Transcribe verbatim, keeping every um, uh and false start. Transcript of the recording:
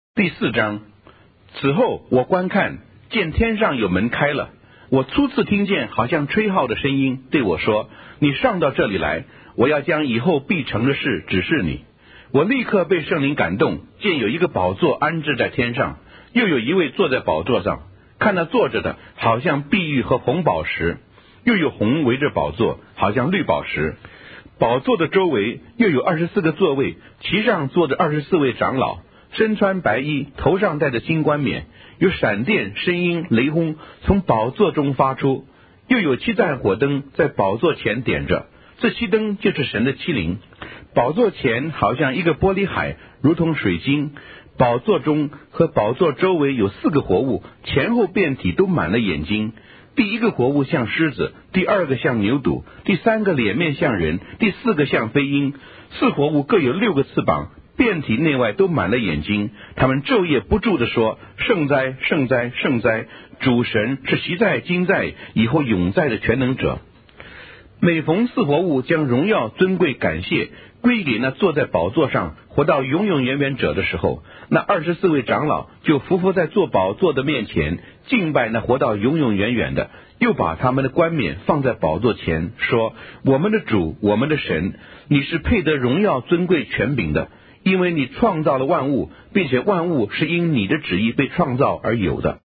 第四章。此后我观看，见天上有门开了，我初次听见好像吹号的声音对我说，你上到这里来，我要将以后必成的事指示你。我立刻被圣灵感动，见有一个宝座安置在天上，又有一位坐在宝座上，看那坐着的好像碧玉和红宝石，又有红围着宝座，好像绿宝石。宝座的周围又有二十四个座位，其上坐着二十四位长老，身穿白衣，头上戴着金冠冕，有闪电、声音、雷轰从宝座中发出，又有七盏火灯在宝座前点着，这七灯就是神的七灵。宝座前好像一个玻璃海，如同水晶。宝座中和宝座周围有四个活物，前后遍体都满了眼睛。第一个活物像狮子，第二个像牛犊，第三个脸面像人，第四个像飞鹰。四活物各有六个翅膀，遍体内外都满了眼睛。他们昼夜不住地说，圣哉，圣哉，圣哉！主神是昔在、今在、以后永在的全能者。每逢四活物将荣耀、尊贵、感谢归给那坐在宝座上活到永永远远者的时候，那二十四位长老就伏伏在坐宝座的面前，敬拜那活到永永远远的，又把他们的冠冕放在宝座前，说，我们的主，我们的神，你是配得荣耀、尊贵、权柄的，因为你创造了万物，并且万物是因你的旨意被创造而有的。